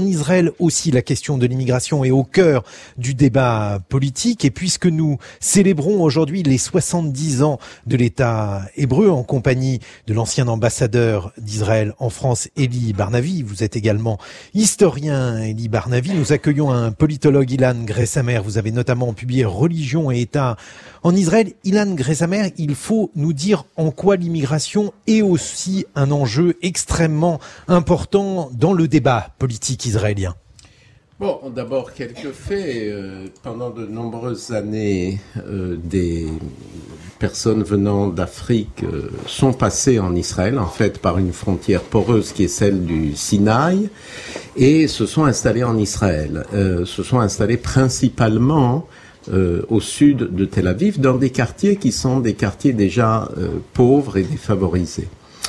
En Israël aussi, la question de l'immigration est au cœur du débat politique. Et puisque nous célébrons aujourd'hui les 70 ans de l'État hébreu en compagnie de l'ancien ambassadeur d'Israël en France, Eli Barnavi, vous êtes également historien, Eli Barnavi. Nous accueillons un politologue, Ilan Gressamer. Vous avez notamment publié Religion et État en Israël. Ilan Gressamer, il faut nous dire en quoi l'immigration est aussi un enjeu extrêmement important dans le débat politique israélien. Bon, d'abord quelques faits. Pendant de nombreuses années, des personnes venant d'Afrique sont passées en Israël, en fait, par une frontière poreuse qui est celle du Sinaï, et se sont installées en Israël. Se sont installées principalement au sud de Tel Aviv, dans des quartiers qui sont des quartiers déjà pauvres et défavorisés.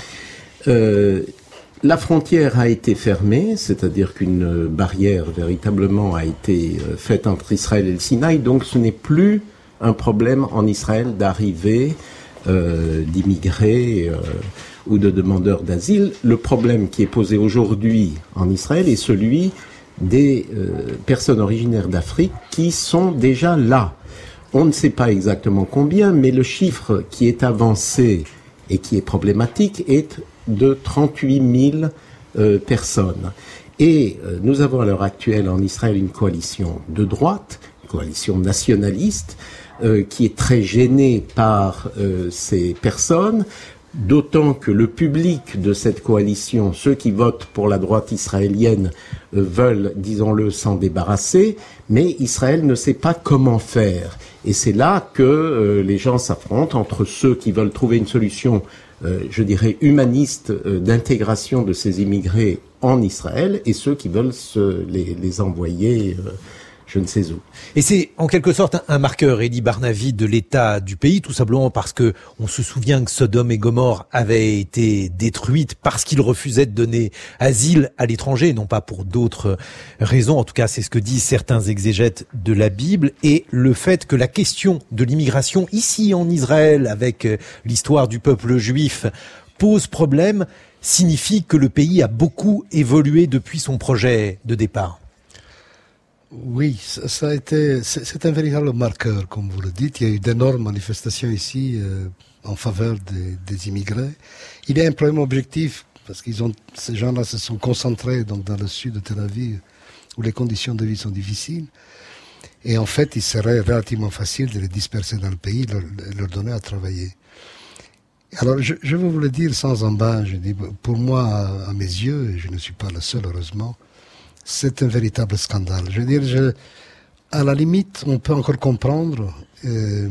La frontière a été fermée, c'est-à-dire qu'une barrière véritablement a été faite entre Israël et le Sinaï, donc ce n'est plus un problème en Israël d'arrivée d'immigrés ou de demandeurs d'asile. Le problème qui est posé aujourd'hui en Israël est celui des personnes originaires d'Afrique qui sont déjà là. On ne sait pas exactement combien, mais le chiffre qui est avancé et qui est problématique est de 38 000 personnes. Et nous avons à l'heure actuelle en Israël une coalition de droite, une coalition nationaliste, qui est très gênée par ces personnes, d'autant que le public de cette coalition, ceux qui votent pour la droite israélienne, veulent, disons-le, s'en débarrasser, mais Israël ne sait pas comment faire. Et c'est là que les gens s'affrontent entre ceux qui veulent trouver une solution je dirais, humaniste d'intégration de ces immigrés en Israël et ceux qui veulent les envoyer je ne sais où. Et c'est en quelque sorte un marqueur, Eli Barnavi, de l'état du pays, tout simplement parce que on se souvient que Sodome et Gomorrhe avaient été détruites parce qu'ils refusaient de donner asile à l'étranger, non pas pour d'autres raisons. En tout cas, c'est ce que disent certains exégètes de la Bible. Et le fait que la question de l'immigration ici en Israël, avec l'histoire du peuple juif, pose problème, signifie que le pays a beaucoup évolué depuis son projet de départ. Oui, ça a été, c'est un véritable marqueur, comme vous le dites. Il y a eu d'énormes manifestations ici en faveur des immigrés. Il y a un problème objectif parce ces gens-là se sont concentrés donc dans le sud de Tel Aviv, où les conditions de vie sont difficiles. Et en fait, il serait relativement facile de les disperser dans le pays, leur donner à travailler. Alors, je veux vous le dire sans embâche. Je dis, pour moi, à mes yeux, et je ne suis pas le seul, heureusement, c'est un véritable scandale. Je veux dire, à la limite, on peut encore comprendre les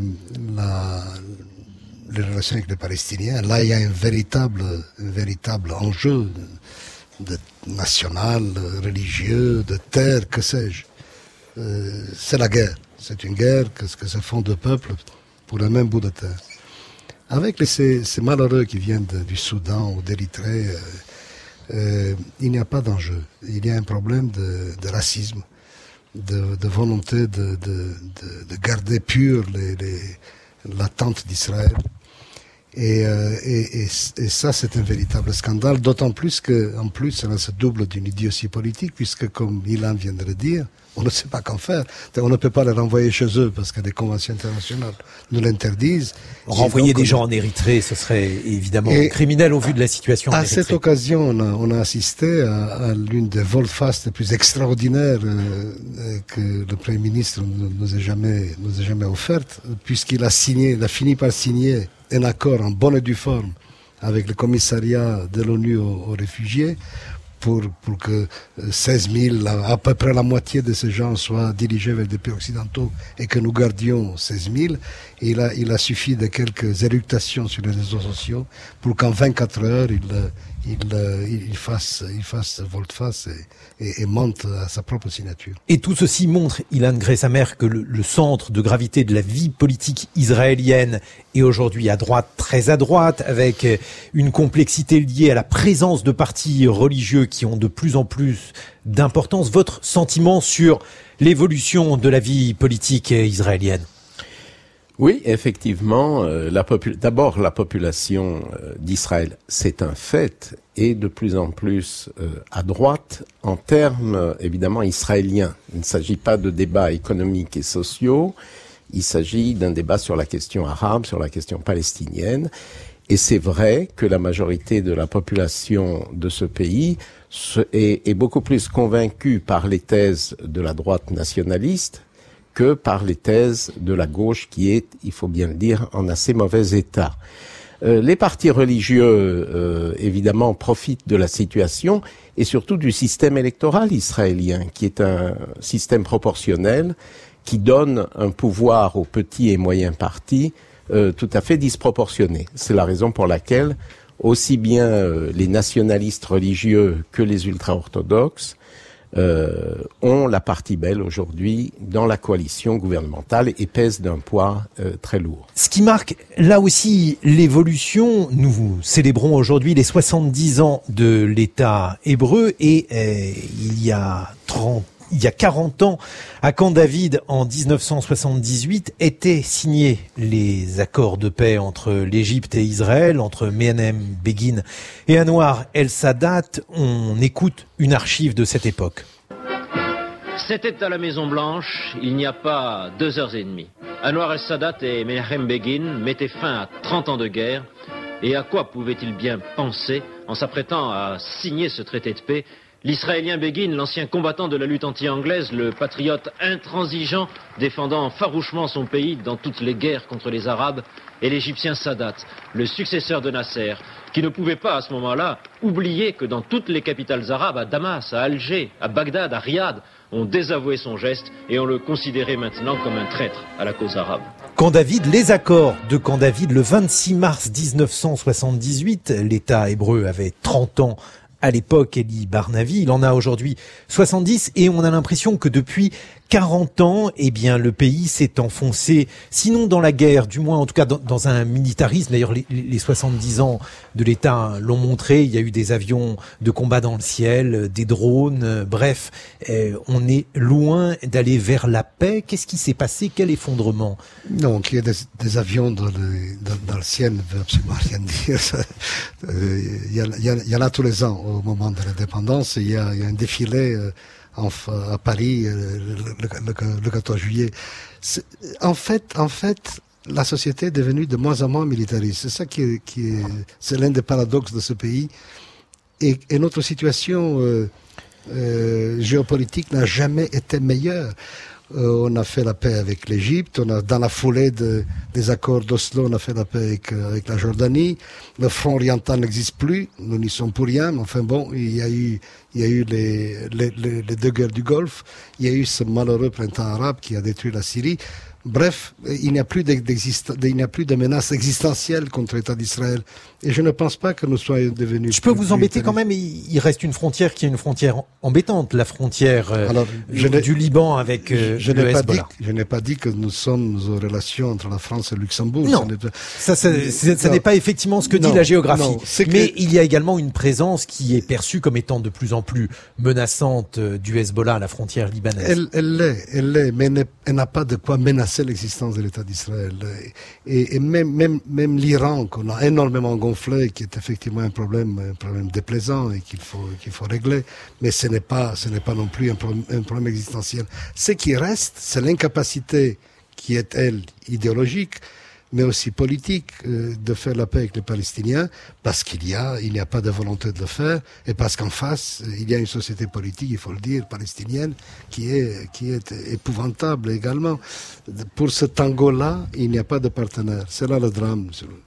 relations avec les Palestiniens. Là, il y a un véritable enjeu national, religieux, de terre, que sais-je. C'est la guerre. C'est une guerre que se font deux peuples pour le même bout de terre. Avec ces malheureux qui viennent du Soudan ou d'Érythrée, il n'y a pas d'enjeu. Il y a un problème de racisme, de volonté de garder pure l'attente d'Israël. Et ça, c'est un véritable scandale, d'autant plus qu'en plus, cela se double d'une idiotie politique, puisque, comme Ilan vient de le dire, on ne sait pas qu'en faire. On ne peut pas les renvoyer chez eux parce que des conventions internationales nous l'interdisent. Renvoyer des gens en Érythrée, ce serait évidemment criminel au vu de la situation en Érythrée. À cette occasion, on a assisté à l'une des volte-face les plus extraordinaires que le Premier ministre nous ait jamais offerte, puisqu'il a fini par signer un accord en bonne et due forme avec le commissariat de l'ONU aux réfugiés pour que 16 000, à peu près la moitié de ces gens soient dirigés vers des pays occidentaux et que nous gardions 16 000. Et il a suffi de quelques éructations sur les réseaux sociaux pour qu'en 24 heures, il fasse volte-face et monte à sa propre signature. Et tout ceci montre, Ilan Gressamer, que le centre de gravité de la vie politique israélienne est aujourd'hui à droite, très à droite, avec une complexité liée à la présence de partis religieux qui ont de plus en plus d'importance. Votre sentiment sur l'évolution de la vie politique israélienne ? Oui, effectivement, d'abord la population d'Israël, c'est un fait, est de plus en plus à droite en termes évidemment israéliens. Il ne s'agit pas de débats économiques et sociaux, il s'agit d'un débat sur la question arabe, sur la question palestinienne. Et c'est vrai que la majorité de la population de ce pays est beaucoup plus convaincue par les thèses de la droite nationaliste que par les thèses de la gauche qui est, il faut bien le dire, en assez mauvais état. Les partis religieux, évidemment, profitent de la situation et surtout du système électoral israélien, qui est un système proportionnel qui donne un pouvoir aux petits et moyens partis tout à fait disproportionné. C'est la raison pour laquelle aussi bien les nationalistes religieux que les ultra-orthodoxes ont la partie belle aujourd'hui dans la coalition gouvernementale et pèsent d'un poids très lourd. Ce qui marque là aussi l'évolution, nous célébrons aujourd'hui les 70 ans de l'État hébreu et il y a 40 ans, à Camp David, en 1978, étaient signés les accords de paix entre l'Égypte et Israël, entre Menahem Begin et Anwar el-Sadat. On écoute une archive de cette époque. C'était à la Maison-Blanche, il n'y a pas 2h30. Anwar el-Sadat et Menahem Begin mettaient fin à 30 ans de guerre. Et à quoi pouvait-il bien penser en s'apprêtant à signer ce traité de paix? L'Israélien Begin, l'ancien combattant de la lutte anti-anglaise, le patriote intransigeant, défendant farouchement son pays dans toutes les guerres contre les Arabes, et l'Égyptien Sadat, le successeur de Nasser, qui ne pouvait pas à ce moment-là oublier que dans toutes les capitales arabes, à Damas, à Alger, à Bagdad, à Riyad, on désavouait son geste et on le considérait maintenant comme un traître à la cause arabe. Camp David, les accords de Camp David, le 26 mars 1978, l'État hébreu avait 30 ans à l'époque, Elie Barnavi, il en a aujourd'hui 70 et on a l'impression que depuis 40 ans, eh bien, le pays s'est enfoncé, sinon dans la guerre, du moins en tout cas dans un militarisme. D'ailleurs, les 70 ans de l'État l'ont montré. Il y a eu des avions de combat dans le ciel, des drones, bref, on est loin d'aller vers la paix. Qu'est-ce qui s'est passé? Quel effondrement? Non, qu'il y ait des avions dans le ciel ne veut absolument rien dire. Il y en a tous les ans au moment de l'indépendance. Il y a un défilé à Paris le 14 juillet. En fait, la société est devenue de moins en moins militariste. C'est ça c'est l'un des paradoxes de ce pays. Et notre situation géopolitique n'a jamais été meilleure. On a fait la paix avec l'Égypte, dans la foulée des accords d'Oslo, on a fait la paix avec la Jordanie. Le front oriental n'existe plus, nous n'y sommes pour rien, mais enfin bon, il y a eu les deux guerres du Golfe, il y a eu ce malheureux printemps arabe qui a détruit la Syrie. Bref, il n'y a plus de menace existentielle contre l'État d'Israël. Et je ne pense pas que nous soyons devenus... Je peux vous embêter quand même, il reste une frontière qui est une frontière embêtante, la frontière du Liban avec le Hezbollah. Je n'ai pas dit que nous sommes aux relations entre la France et le Luxembourg. Non, ça n'est pas effectivement ce que dit la géographie. Non, mais il y a également une présence qui est perçue comme étant de plus en plus menaçante du Hezbollah à la frontière libanaise. Elle l'est, mais elle n'a pas de quoi menacer l'existence de l'État d'Israël. Et même l'Iran, qu'on a énormément gonflé, qui est effectivement un problème déplaisant et qu'il faut régler, mais ce n'est pas non plus un problème existentiel. Ce qui reste, c'est l'incapacité qui est, elle, idéologique, mais aussi politique, de faire la paix avec les Palestiniens, parce il n'y a pas de volonté de le faire, et parce qu'en face, il y a une société politique, il faut le dire, palestinienne, qui est épouvantable également. Pour ce tango-là, il n'y a pas de partenaire. C'est là le drame.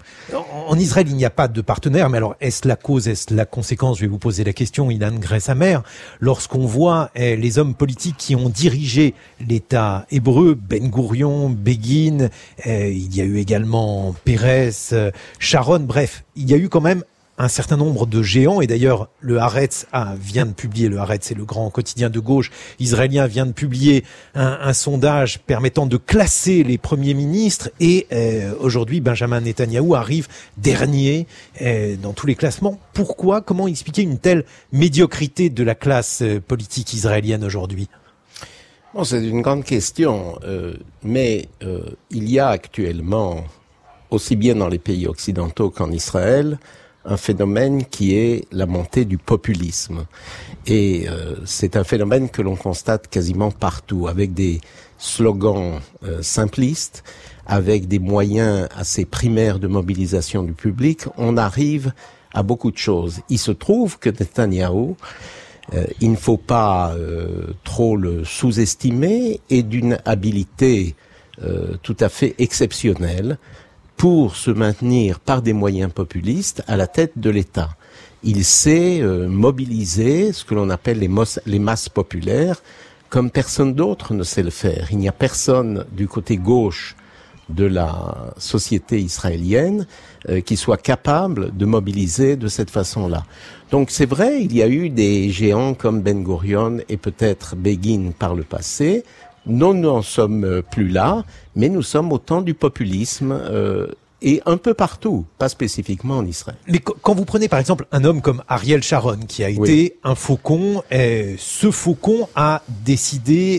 En Israël, il n'y a pas de partenaire, mais alors, est-ce la cause, est-ce la conséquence? Je vais vous poser la question, Ilan Gressamer. Lorsqu'on voit les hommes politiques qui ont dirigé l'État hébreu, Ben Gourion, Begin, il y a eu également Pérez, Sharon, bref, il y a eu quand même un certain nombre de géants, et d'ailleurs le Haaretz vient de publier, le Haaretz c'est le grand quotidien de gauche israélien, vient de publier un sondage permettant de classer les premiers ministres, et aujourd'hui Benjamin Netanyahou arrive dernier dans tous les classements. Pourquoi? Comment expliquer une telle médiocrité de la classe politique israélienne aujourd'hui? Bon, c'est une grande question, mais il y a actuellement, aussi bien dans les pays occidentaux qu'en Israël, un phénomène qui est la montée du populisme. Et c'est un phénomène que l'on constate quasiment partout, avec des slogans simplistes, avec des moyens assez primaires de mobilisation du public. On arrive à beaucoup de choses. Il se trouve que Netanyahou, il ne faut pas trop le sous-estimer, est d'une habileté tout à fait exceptionnelle pour se maintenir par des moyens populistes à la tête de l'État. Il sait mobiliser ce que l'on appelle les masses populaires comme personne d'autre ne sait le faire. Il n'y a personne du côté gauche de la société israélienne qui soit capable de mobiliser de cette façon-là. Donc c'est vrai, il y a eu des géants comme Ben Gurion et peut-être Begin par le passé. Nous n'en sommes plus là, mais nous sommes au temps du populisme et un peu partout, pas spécifiquement en Israël. Mais quand vous prenez par exemple un homme comme Ariel Sharon, qui a été un faucon, ce faucon a décidé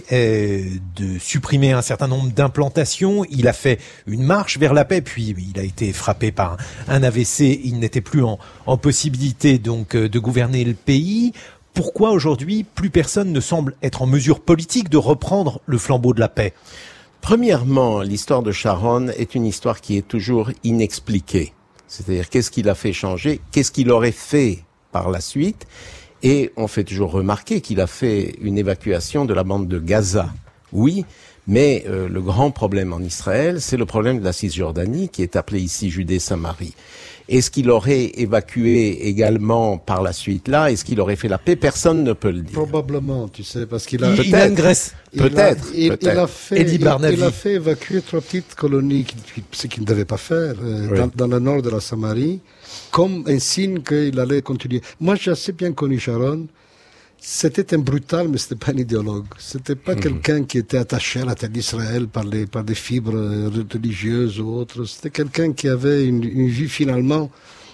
de supprimer un certain nombre d'implantations. Il a fait une marche vers la paix, puis il a été frappé par un AVC. Il n'était plus en possibilité donc de gouverner le pays. Pourquoi aujourd'hui, plus personne ne semble être en mesure politique de reprendre le flambeau de la paix? Premièrement, l'histoire de Sharon est une histoire qui est toujours inexpliquée. C'est-à-dire, qu'est-ce qui l'a fait changer? Qu'est-ce qu'il aurait fait par la suite? Et on fait toujours remarquer qu'il a fait une évacuation de la bande de Gaza. Oui, mais le grand problème en Israël, c'est le problème de la Cisjordanie, qui est appelée ici Judée-Samarie. Est-ce qu'il aurait évacué également par la suite là? Est-ce qu'il aurait fait la paix? Personne ne peut le dire. Probablement, tu sais, parce qu'il a... Il a une Grèce. Peut-être. Il a fait évacuer 3 petites colonies, ce qu'il ne devait pas faire, dans le nord de la Samarie, comme un signe qu'il allait continuer. Moi, j'ai assez bien connu Sharon. C'était un brutal, mais c'était pas un idéologue. C'était pas quelqu'un qui était attaché à la terre d'Israël par des fibres religieuses ou autres. C'était quelqu'un qui avait une vie finalement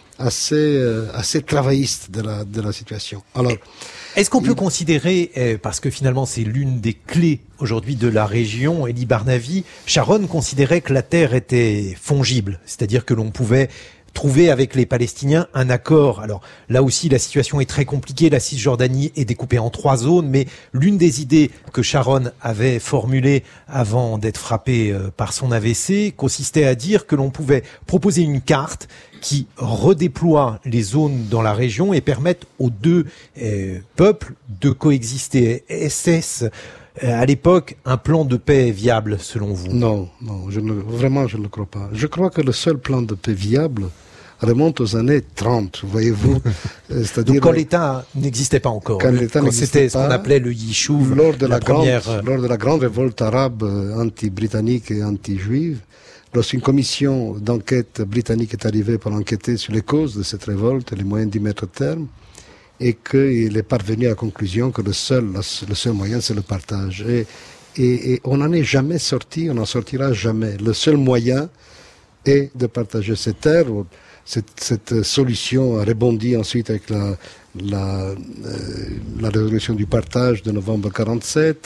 assez travailliste de la situation. Alors, est-ce qu'on peut considérer, parce que finalement c'est l'une des clés aujourd'hui de la région, Eli Barnavi, Sharon considérait que la terre était fongible, c'est-à-dire que l'on pouvait trouver avec les Palestiniens un accord. Alors là aussi, la situation est très compliquée. La Cisjordanie est découpée en 3 zones, mais l'une des idées que Sharon avait formulées avant d'être frappé par son AVC consistait à dire que l'on pouvait proposer une carte qui redéploie les zones dans la région et permette aux 2 peuples de coexister. Est-ce à l'époque un plan de paix viable selon vous? Non, vraiment je ne le crois pas. Je crois que le seul plan de paix viable remonte aux années 30, voyez-vous. C'est-à-dire donc quand l'État n'existait pas encore, quand c'était ce qu'on appelait le Yishuv, lors de la grande révolte arabe anti-britannique et anti-juive, lorsqu'une commission d'enquête britannique est arrivée pour enquêter sur les causes de cette révolte et les moyens d'y mettre terme, et qu'il est parvenu à la conclusion que le seul moyen, c'est le partage. Et on n'en est jamais sorti, on n'en sortira jamais. Le seul moyen est de partager ces terres. Cette solution a rebondi ensuite avec la résolution du partage de novembre 1947.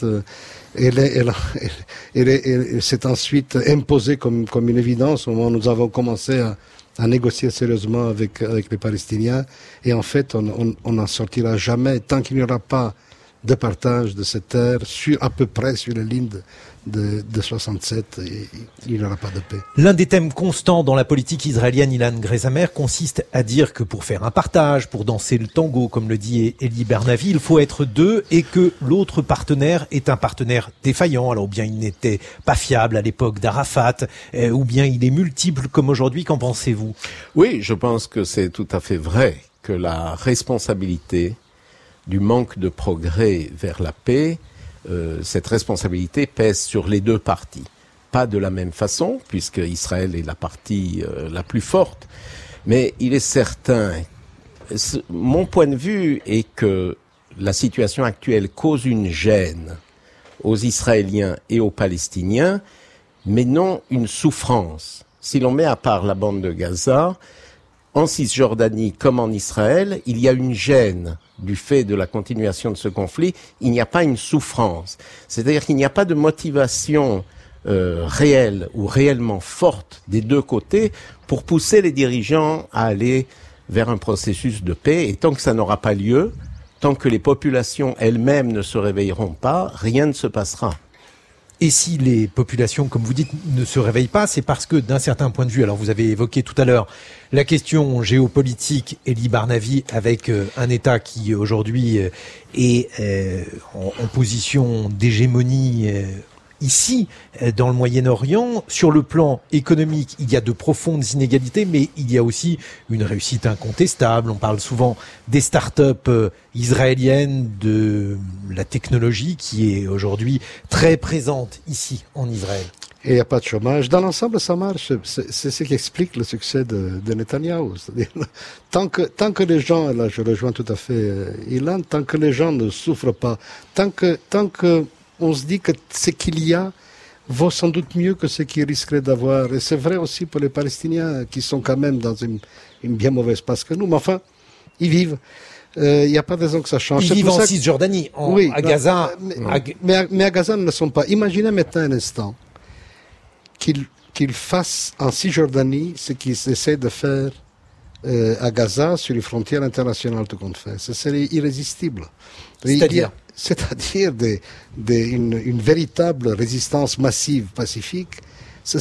Elle s'est ensuite imposée comme une évidence au moment où nous avons commencé à négocier sérieusement avec les Palestiniens. Et en fait, on n'en sortira jamais tant qu'il n'y aura pas de partage de cette terre à peu près sur les lignes de 67, et il n'y aura pas de paix. L'un des thèmes constants dans la politique israélienne, Ilan Grazamer, consiste à dire que pour faire un partage, pour danser le tango, comme le dit Eli Barnavi, il faut être 2 et que l'autre partenaire est un partenaire défaillant. Alors, ou bien il n'était pas fiable à l'époque d'Arafat, ou bien il est multiple comme aujourd'hui. Qu'en pensez-vous? Oui, je pense que c'est tout à fait vrai que la responsabilité du manque de progrès vers la paix, cette responsabilité pèse sur les 2 parties. Pas de la même façon, puisque Israël est la partie la plus forte, mais il est certain, mon point de vue est que la situation actuelle cause une gêne aux Israéliens et aux Palestiniens, mais non une souffrance. Si l'on met à part la bande de Gaza, en Cisjordanie comme en Israël, il y a une gêne du fait de la continuation de ce conflit, il n'y a pas une souffrance. C'est-à-dire qu'il n'y a pas de motivation réelle ou réellement forte des deux côtés pour pousser les dirigeants à aller vers un processus de paix. Et tant que ça n'aura pas lieu, tant que les populations elles-mêmes ne se réveilleront pas, rien ne se passera. Et si les populations, comme vous dites, ne se réveillent pas, c'est parce que d'un certain point de vue, alors vous avez évoqué tout à l'heure la question géopolitique, Elie Barnavi, avec un État qui aujourd'hui est en position d'hégémonie ici, dans le Moyen-Orient. Sur le plan économique, il y a de profondes inégalités, mais il y a aussi une réussite incontestable. On parle souvent des start-up israéliennes, de la technologie qui est aujourd'hui très présente ici, en Israël. Et il n'y a pas de chômage. Dans l'ensemble, ça marche. C'est ce qui explique le succès de Netanyahou. C'est-à-dire, tant que les gens, là je rejoins tout à fait Ilan, tant que les gens ne souffrent pas, tant que on se dit que ce qu'il y a vaut sans doute mieux que ce qu'ils risqueraient d'avoir. Et c'est vrai aussi pour les Palestiniens qui sont quand même dans une bien mauvaise passe que nous. Mais enfin, ils vivent. Il n'y a pas de raison que ça change. Ils vivent en Cisjordanie, à Gaza. Mais à Gaza, ils ne le sont pas. Imaginez maintenant un instant qu'ils fassent en Cisjordanie ce qu'ils essaient de faire à Gaza sur les frontières internationales, tout compte fait. Ce serait irrésistible. C'est-à-dire une véritable résistance massive pacifique, ce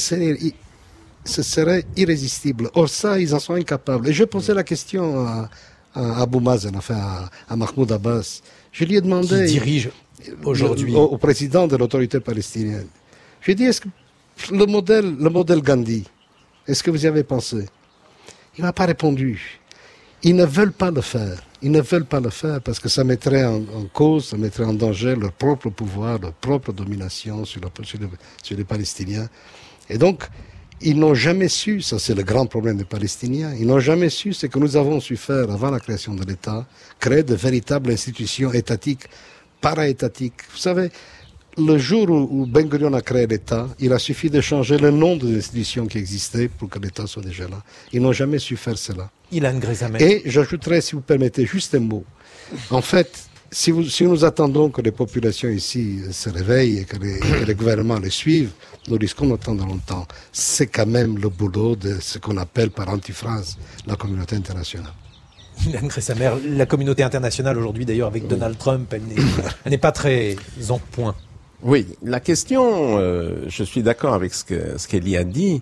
serait irrésistible. Or ça, ils en sont incapables. Et je posais la question à Abou Mazen, enfin à Mahmoud Abbas. Je lui ai demandé... Qui dirige aujourd'hui... Au président de l'autorité palestinienne. Je lui ai dit, est-ce que le modèle Gandhi, est-ce que vous y avez pensé? Il m'a pas répondu. Ils ne veulent pas le faire. Ils ne veulent pas le faire parce que ça mettrait en cause, ça mettrait en danger leur propre pouvoir, leur propre domination sur les Palestiniens. Et donc, ils n'ont jamais su, ça c'est le grand problème des Palestiniens, ils n'ont jamais su ce que nous avons su faire avant la création de l'État, créer de véritables institutions étatiques, para-étatiques. Vous savez, le jour où Ben Gurion a créé l'État, il a suffi de changer le nom des institutions qui existaient pour que l'État soit déjà là. Ils n'ont jamais su faire cela. Ilan Greizamer. Et j'ajouterais, si vous permettez, juste un mot. En fait, si nous attendons que les populations ici se réveillent et que les gouvernements les suivent, nous risquons d'attendre longtemps. C'est quand même le boulot de ce qu'on appelle par antiphrase la communauté internationale. Ilan Greizamer, la communauté internationale aujourd'hui d'ailleurs avec Donald Trump, elle n'est pas très en point. Oui, la question, je suis d'accord avec ce qu'Elie a dit.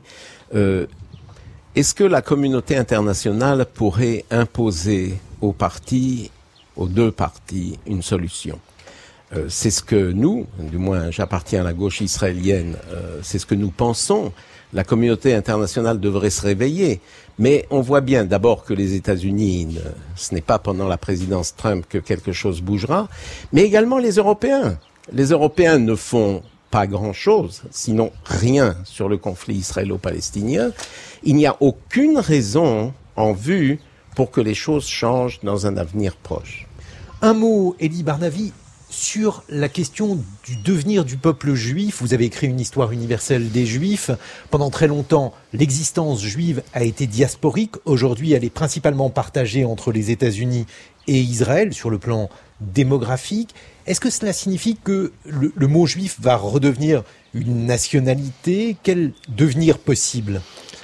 Est-ce que la communauté internationale pourrait imposer aux deux parties, une solution? C'est ce que nous, du moins j'appartiens à la gauche israélienne, c'est ce que nous pensons. La communauté internationale devrait se réveiller. Mais on voit bien d'abord que les États-Unis, ce n'est pas pendant la présidence Trump que quelque chose bougera, mais également les Européens. Les Européens ne font pas grand-chose, sinon rien sur le conflit israélo-palestinien. Il n'y a aucune raison en vue pour que les choses changent dans un avenir proche. Un mot, Elie Barnavi, sur la question du devenir du peuple juif. Vous avez écrit une histoire universelle des Juifs. Pendant très longtemps, l'existence juive a été diasporique. Aujourd'hui, elle est principalement partagée entre les États-Unis et Israël sur le plan démographique. Est-ce que cela signifie que le mot juif va redevenir une nationalité? Quel devenir possible?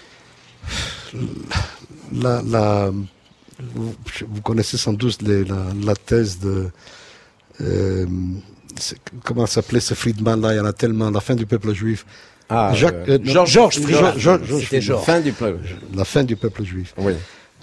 Vous connaissez sans doute la thèse de... comment s'appelait ce Friedman-là? Il y en a tellement. La fin du peuple juif. Georges Friedman. C'était Georges. La fin du peuple juif. Oui.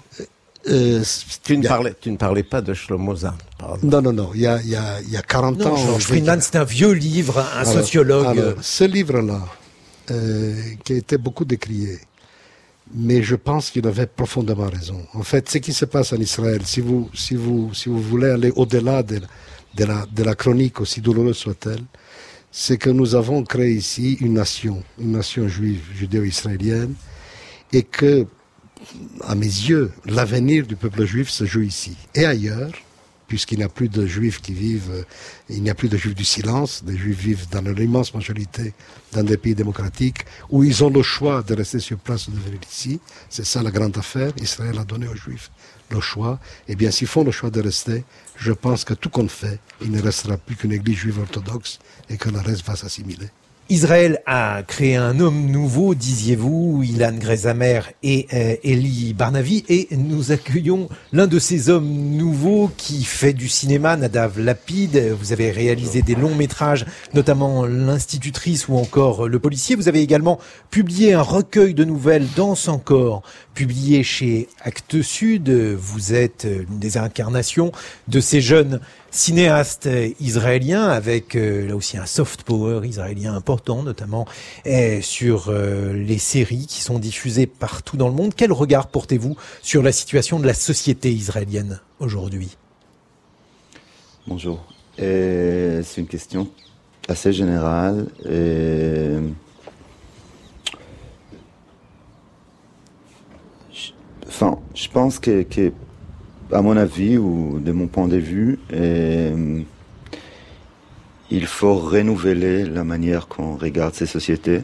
Tu ne parlais pas de Shlomo Zahn, pardon. Non. Il y a 40 ans. Georges Friedman, c'est un vieux livre, sociologue. Alors, ce livre-là, qui a été beaucoup décrié, mais je pense qu'il avait profondément raison. En fait, ce qui se passe en Israël, si vous voulez aller au-delà de la chronique, aussi douloureuse soit-elle, c'est que nous avons créé ici une nation juive, judéo-israélienne, et que, à mes yeux, l'avenir du peuple juif se joue ici. Et ailleurs, puisqu'il n'y a plus de juifs qui vivent, il n'y a plus de juifs du silence, des juifs vivent dans l'immense majorité dans des pays démocratiques où ils ont le choix de rester sur place ou de venir ici. C'est ça la grande affaire. Israël a donné aux juifs le choix. Eh bien, s'ils font le choix de rester, je pense que tout compte fait, il ne restera plus qu'une église juive orthodoxe et que le reste va s'assimiler. Israël a créé un homme nouveau, disiez-vous, Ilan Grazamer et Eli Barnavi, et nous accueillons l'un de ces hommes nouveaux qui fait du cinéma, Nadav Lapid. Vous avez réalisé des longs métrages, notamment L'Institutrice ou encore Le Policier. Vous avez également publié un recueil de nouvelles, Danse encore, publié chez Actes Sud. Vous êtes l'une des incarnations de ces jeunes cinéastes israéliens avec là aussi un soft power israélien important, notamment sur les séries qui sont diffusées partout dans le monde. Quel regard portez-vous sur la situation de la société israélienne aujourd'hui ? Bonjour. C'est une question assez générale. Je pense que à mon avis, ou de mon point de vue, il faut renouveler la manière qu'on regarde ces sociétés,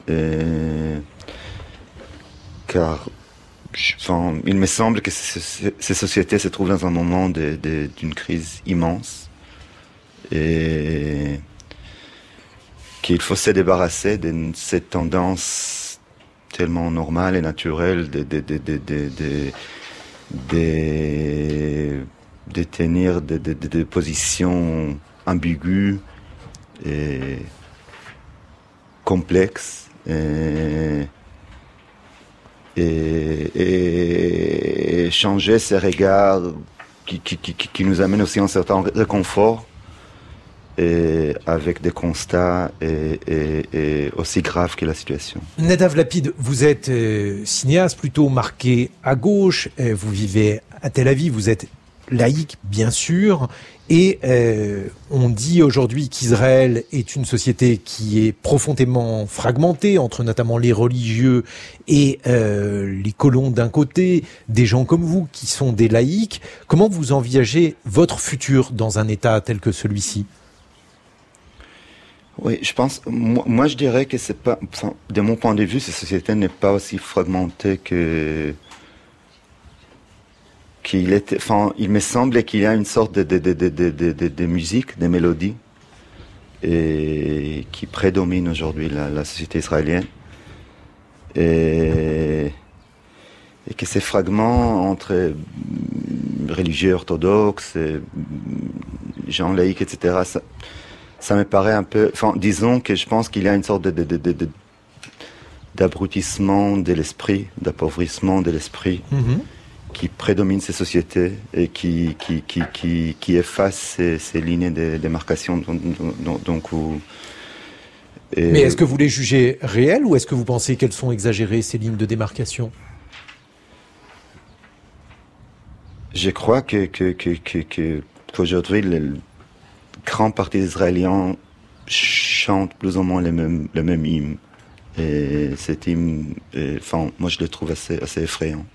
car il me semble que ces sociétés se trouvent dans un moment d'une crise immense et qu'il faut se débarrasser de cette tendance tellement normale et naturelle de tenir des positions ambiguës et complexes et changer ces regards qui nous amènent aussi un certain réconfort et avec des constats et aussi graves que la situation. Nadav Lapid, vous êtes cinéaste plutôt marqué à gauche, vous vivez à Tel Aviv, vous êtes laïque bien sûr, et on dit aujourd'hui qu'Israël est une société qui est profondément fragmentée entre notamment les religieux et les colons d'un côté, des gens comme vous qui sont des laïcs. Comment vous envisagez votre futur dans un État tel que celui-ci ? Oui, je pense, moi je dirais que c'est pas, de mon point de vue, cette société n'est pas aussi fragmentée qu'il était, il me semble qu'il y a une sorte de musique, de mélodie, et qui prédomine aujourd'hui la société israélienne. Et que ces fragments entre religieux orthodoxes, gens laïcs, etc., ça me paraît un peu... disons que je pense qu'il y a une sorte d'abrutissement de l'esprit, d'appauvrissement de l'esprit qui prédomine ces sociétés et qui efface ces lignes de démarcation. Mais est-ce que vous les jugez réelles ou est-ce que vous pensez qu'elles sont exagérées, ces lignes de démarcation ? Je crois qu'aujourd'hui, grande partie des Israéliens chantent plus ou moins le même hymne. Et cet hymne, moi je le trouve assez effrayant.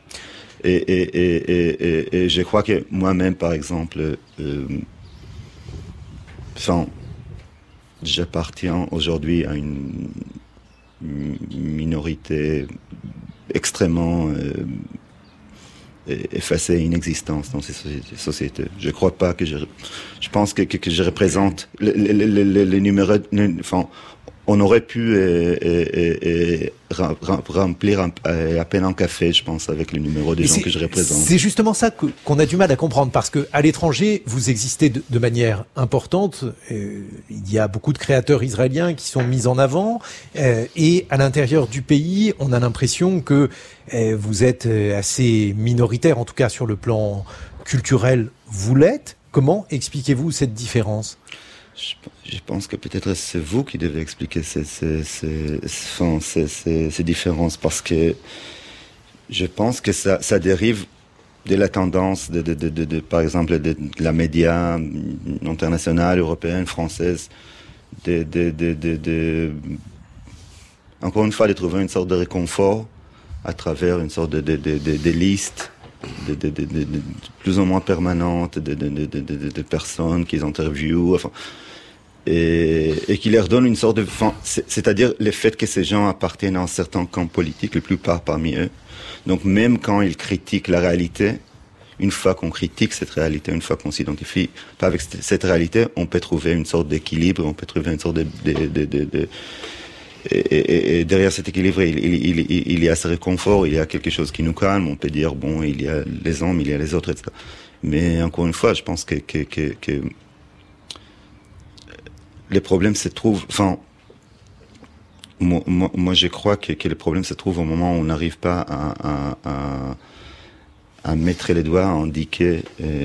Et je crois que moi-même, par exemple, j'appartiens aujourd'hui à une minorité extrêmement effacer inexistence dans ces sociétés. Je crois pas que je pense que je représente les numéros. On aurait pu remplir à peine un café, je pense, avec le numéro des gens que je représente. C'est justement ça qu'on a du mal à comprendre, parce que à l'étranger, vous existez de manière importante. Il y a beaucoup de créateurs israéliens qui sont mis en avant, et à l'intérieur du pays, on a l'impression que vous êtes assez minoritaire, en tout cas sur le plan culturel, vous l'êtes. Comment expliquez-vous cette différence ? Je pense que peut-être c'est vous qui devez expliquer ces différences, parce que je pense que ça dérive de la tendance par exemple, de la média internationale, européenne, française, encore une fois, de trouver une sorte de réconfort à travers une sorte de liste plus ou moins permanentes de personnes qu'ils interviewent, enfin, et qui leur donne une sorte de, enfin, c'est-à-dire le fait que ces gens appartiennent à un certain camp politique, la plupart parmi eux. Donc même quand ils critiquent la réalité, une fois qu'on critique cette réalité, une fois qu'on s'identifie pas avec cette réalité, on peut trouver une sorte d'équilibre, on peut trouver une sorte et derrière cet équilibre, il y a ce réconfort, il y a quelque chose qui nous calme, on peut dire, bon, il y a les hommes, il y a les autres, etc. Mais encore une fois, je pense que les problèmes se trouvent, enfin, moi je crois que les problèmes se trouvent au moment où on n'arrive pas à mettre les doigts, à indiquer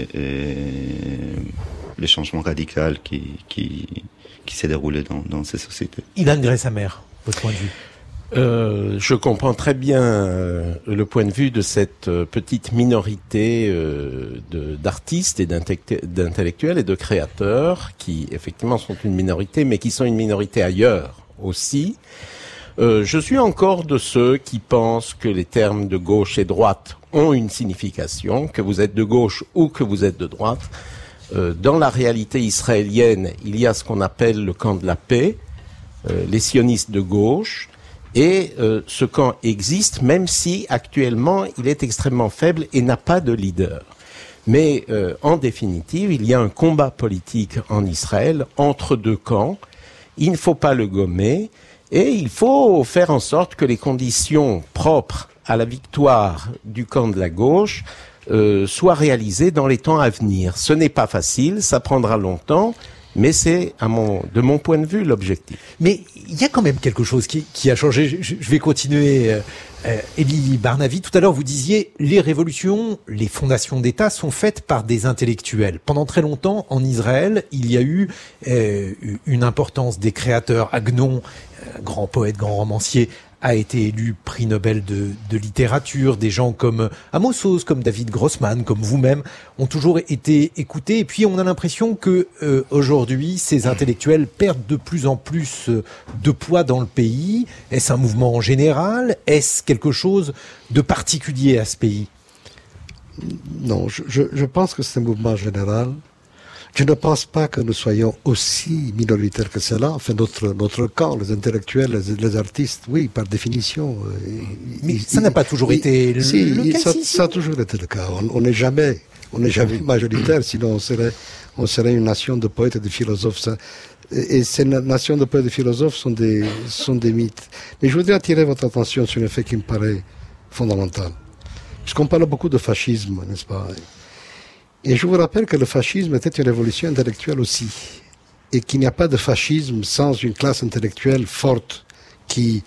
les changements radicaux qui s'est déroulé dans ces sociétés. Ilan Gressamer, votre point de vue? Je comprends très bien le point de vue de cette petite minorité d'artistes et d'intellectuels et de créateurs qui effectivement sont une minorité, mais qui sont une minorité ailleurs aussi. Je suis encore de ceux qui pensent que les termes de gauche et droite ont une signification, que vous êtes de gauche ou que vous êtes de droite. Dans la réalité israélienne, il y a ce qu'on appelle le camp de la paix, les sionistes de gauche, et ce camp existe, même si actuellement il est extrêmement faible et n'a pas de leader. Mais en définitive, il y a un combat politique en Israël entre deux camps. Il ne faut pas le gommer et il faut faire en sorte que les conditions propres à la victoire du camp de la gauche soient réalisées dans les temps à venir. Ce n'est pas facile, ça prendra longtemps, mais c'est, de mon point de vue, l'objectif. Mais il y a quand même quelque chose qui a changé. Je vais continuer. Elie Barnavi, tout à l'heure vous disiez les révolutions, les fondations d'État sont faites par des intellectuels. Pendant très longtemps, en Israël, il y a eu une importance des créateurs. Agnon, grand poète, grand romancier, a été élu prix Nobel de littérature. Des gens comme Amos Oz, comme David Grossman, comme vous-même, ont toujours été écoutés. Et puis on a l'impression que aujourd'hui, ces intellectuels perdent de plus en plus de poids dans le pays. Est-ce un mouvement en général? Est-ce quelque chose de particulier à ce pays? Non, je pense que c'est un mouvement général. Je ne pense pas que nous soyons aussi minoritaires que cela. Enfin, notre camp, les intellectuels, les artistes, oui, par définition. Mais ça n'a pas toujours été le cas. Ça a toujours été le cas. On n'est jamais majoritaire, sinon on serait une nation de poètes et de philosophes. Et ces nations de poètes et de philosophes sont des mythes. Mais je voudrais attirer votre attention sur un fait qui me paraît fondamental. Puisqu'on parle beaucoup de fascisme, n'est-ce pas? Et je vous rappelle que le fascisme était une révolution intellectuelle aussi. Et qu'il n'y a pas de fascisme sans une classe intellectuelle forte qui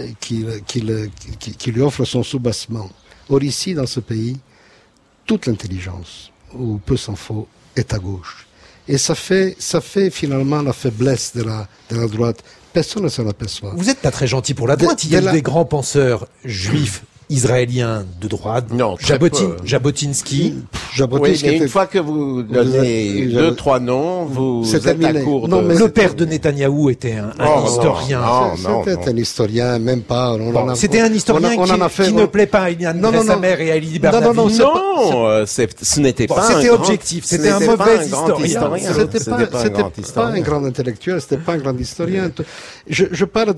lui offre son soubassement. Or ici, dans ce pays, toute l'intelligence, ou peu s'en faut, est à gauche. Et ça fait finalement la faiblesse de la droite. Personne ne s'en aperçoit. Vous n'êtes pas très gentil pour la droite. Il y a des grands penseurs juifs israélien de droite, Jabotinsky. Oui, mais une fois que vous donnez 2-3 noms, vous êtes à court de... Le père de Netanyahou était un historien. C'était un historien, même pas... C'était un historien qui ne plaît pas à Ilan Gressamer et à Elie Barnavi. Non, ce n'était pas c'était objectif, c'était un mauvais historien. C'était pas un grand intellectuel, c'était pas un grand historien. Je parle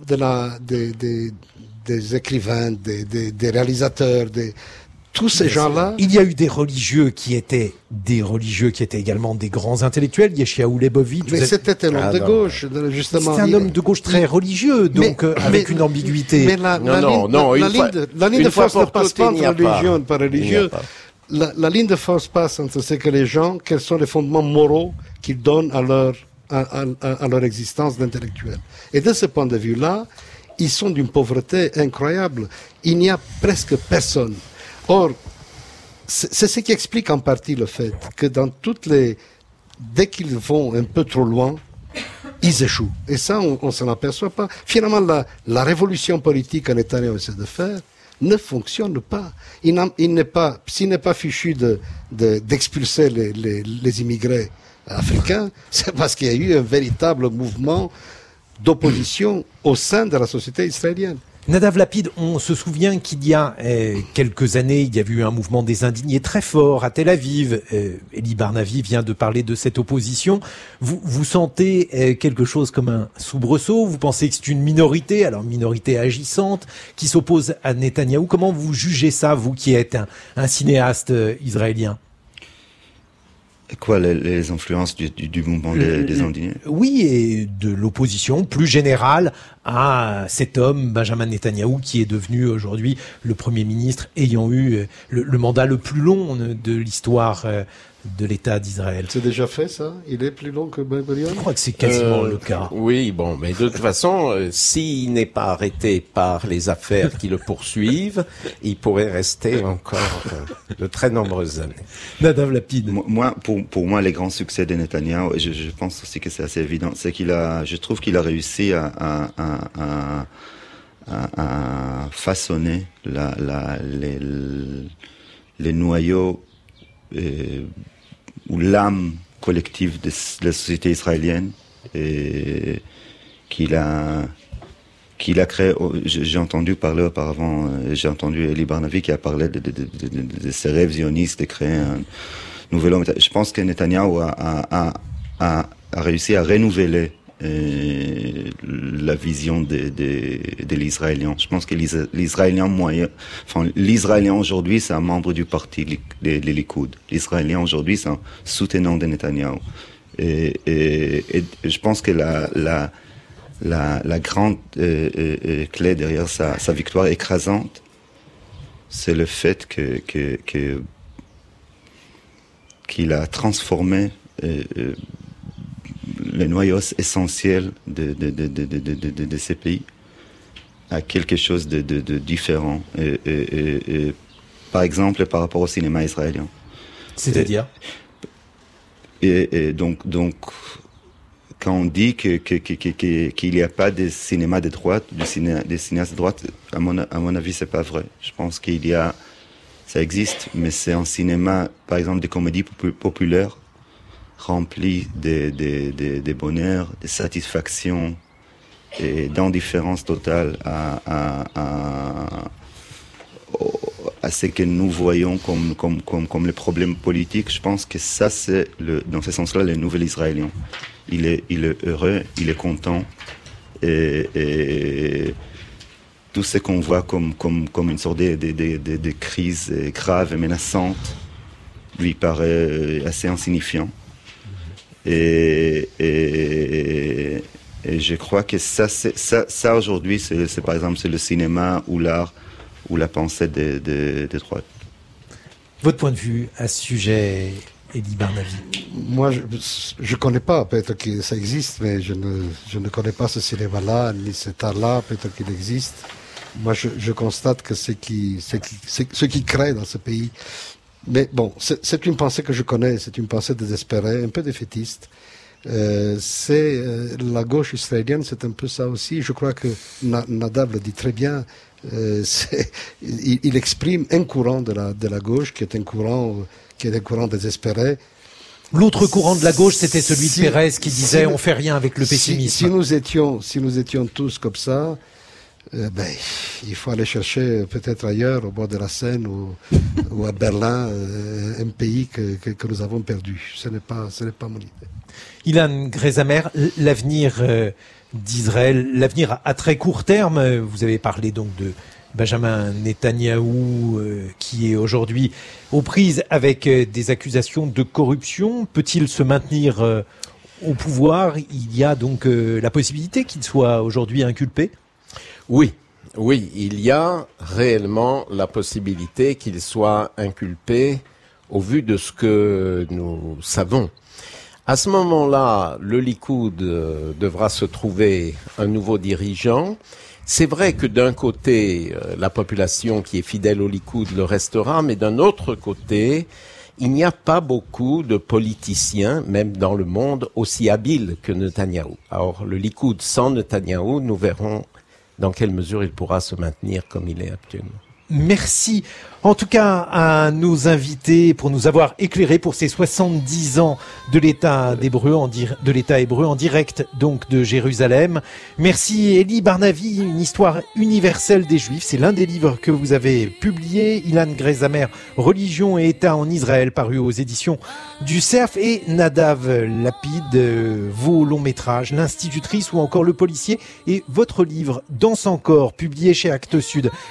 des écrivains, des réalisateurs, tous ces gens-là. Il y a eu des religieux qui étaient également des grands intellectuels. Yeshayahu Leibovitch. Mais c'était un homme de gauche, justement. C'était un homme de gauche très religieux, donc avec une ambiguïté. Mais la ligne de force ne passe pas entre religion et pas religieux. La ligne de force passe entre ce que les gens, quels sont les fondements moraux qu'ils donnent à leur existence d'intellectuels. Et de ce point de vue-là, ils sont d'une pauvreté incroyable. Il n'y a presque personne. Or, c'est ce qui explique en partie le fait que dès qu'ils vont un peu trop loin, ils échouent. Et ça, on ne s'en aperçoit pas. Finalement, la révolution politique que Netanyahou essaie de faire ne fonctionne pas. S'il n'est pas fichu d'expulser les immigrés africains, c'est parce qu'il y a eu un véritable mouvement d'opposition au sein de la société israélienne. Nadav Lapid, on se souvient qu'il y a quelques années, il y a eu un mouvement des indignés très fort à Tel Aviv. Elie Barnavi vient de parler de cette opposition. Vous sentez quelque chose comme un soubresaut? Vous pensez que c'est une minorité, alors minorité agissante, qui s'oppose à Netanyahou? Comment vous jugez ça, vous qui êtes un cinéaste israélien? Quoi, les influences du mouvement des indignés? Oui, et de l'opposition plus générale à cet homme, Benjamin Netanyahou, qui est devenu aujourd'hui le Premier ministre ayant eu le mandat le plus long de l'histoire de l'État d'Israël. C'est déjà fait, ça? Il est plus long que Ben Gurion? Je crois que c'est quasiment le cas. Oui, bon, mais de toute façon, s'il n'est pas arrêté par les affaires qui le poursuivent, il pourrait rester encore de très nombreuses années. Nadav Lapid. Moi, pour moi, les grands succès de Netanyahou, et je pense aussi que c'est assez évident, c'est je trouve qu'il a réussi à façonner les noyaux ou l'âme collective de la société israélienne, et qu'il a créé. J'ai entendu parler auparavant, j'ai entendu Elie Barnavi qui a parlé de ses rêves zionistes de créer un nouvel homme. Je pense que Netanyahou a réussi à renouveler la vision de l'Israélien. Je pense que l'Israélien l'Israélien aujourd'hui, c'est un membre du parti de Likoud. L'Israélien aujourd'hui, c'est un soutenant de Netanyahou. Et je pense que la grande clé derrière sa victoire écrasante, c'est le fait qu'il a transformé les noyaux essentiels de ces pays à quelque chose de différent. Et par exemple, par rapport au cinéma israélien. C'est-à-dire? Et donc, quand on dit qu'il n'y a pas de cinéma de droite, des cinéastes de droite, à mon avis, c'est pas vrai. Je pense ça existe, mais c'est un cinéma, par exemple, des comédies populaires, rempli de bonheur, de satisfaction et d'indifférence totale à ce que nous voyons comme les problèmes politiques. Je pense que ça, c'est dans ce sens-là, le nouvel Israélien. Il est heureux, il est content, et tout ce qu'on voit comme une sorte de crise grave et menaçante lui paraît assez insignifiant. Et je crois que ça aujourd'hui, c'est par exemple, c'est le cinéma ou l'art ou la pensée de droite. Votre point de vue à ce sujet, Elie Barnavi? Moi, je connais pas, peut-être que ça existe, mais je ne connais pas ce cinéma-là, ni cet art-là, peut-être qu'il existe. Moi, je constate que ce qui crée dans ce pays. Mais bon, c'est une pensée que je connais, c'est une pensée désespérée, un peu défaitiste. La gauche israélienne, c'est un peu ça aussi. Je crois que Nadav le dit très bien. Il exprime un courant de la gauche qui est un courant désespéré. L'autre courant de la gauche, c'était celui de Pérez qui disait on fait rien avec le pessimisme. Si nous étions tous comme ça, il faut aller chercher peut-être ailleurs, au bord de la Seine ou à Berlin, un pays que nous avons perdu. Ce n'est pas mon idée. Ilan Greizamer, l'avenir d'Israël, l'avenir à très court terme, vous avez parlé donc de Benjamin Netanyahou qui est aujourd'hui aux prises avec des accusations de corruption. Peut-il se maintenir au pouvoir? Il y a donc la possibilité qu'il soit aujourd'hui inculpé? Oui, il y a réellement la possibilité qu'il soit inculpé au vu de ce que nous savons. À ce moment-là, le Likoud devra se trouver un nouveau dirigeant. C'est vrai que d'un côté, la population qui est fidèle au Likoud le restera, mais d'un autre côté, il n'y a pas beaucoup de politiciens, même dans le monde, aussi habiles que Netanyahou. Alors, le Likoud sans Netanyahou, nous verrons dans quelle mesure il pourra se maintenir comme il est actuellement. Merci en tout cas à nos invités pour nous avoir éclairés pour ces 70 ans de l'État hébreu en direct donc de Jérusalem. Merci Elie Barnavi, une histoire universelle des Juifs. C'est l'un des livres que vous avez publié. Ilan Greyzamer, Religion et État en Israël, paru aux éditions du Cerf, et Nadav Lapid, vos longs métrages, L'institutrice ou encore Le policier, et votre livre Danse encore, publié chez Actes Sud.